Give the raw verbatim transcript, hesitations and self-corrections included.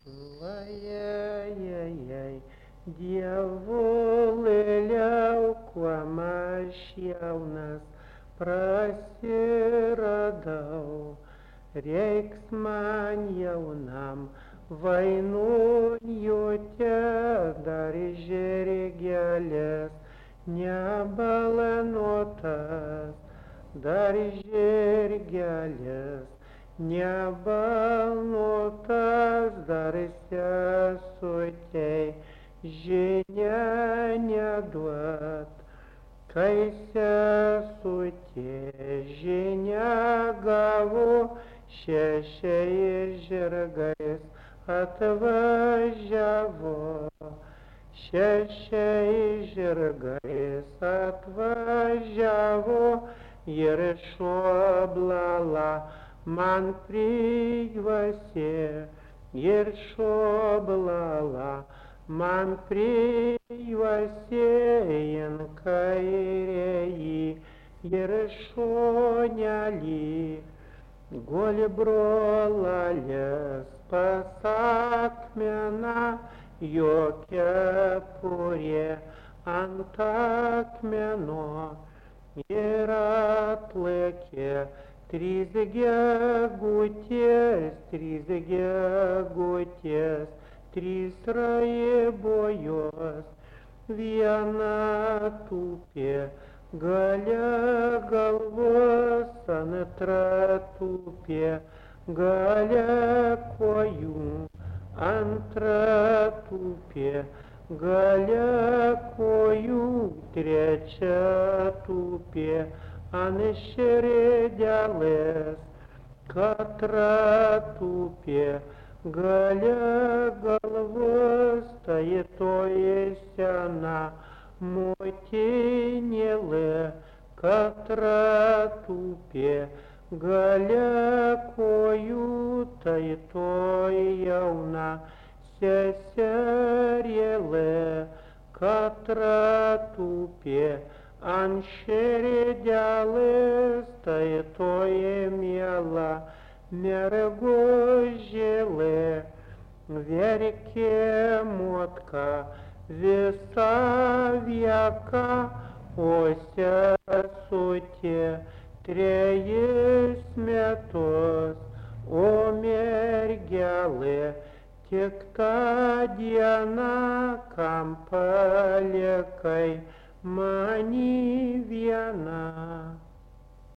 Lai, dievulėliau, kuo aš jaunas prasiradau, reiks man jaunam vainujute dar žirgelis nebalanotas, dar žirgelis nebalnotas, dar sesutei žinia neduot. Kai sesutė žinia gavo, šešiais žirgais atvažiavo. Šešiais žirgais atvažiavo ir šoblala man prijuosė, ir šoblala man prijuosė in kairėji ir šonelį. Guli brolalės pas akmeną, jo kepurė ant akmeno ir atlaikė trys gegutės, trys gegutės, trys raibojos, viena tupė gale galvos, antra tupė gale kojų, antra tupė gale kojų, trečia tupė ant širdelės, katra tupė gale galvos, tai toji sena motinėlė, katra tupė gale kojų, tai toji jauna seserėlė, katra tupė ant širdelės, tai toji miela mergužėlė. Verkė motka visą vieką, o sesutė trejus metus, o mergelė tik tą dieną, kam palikai mani vieną.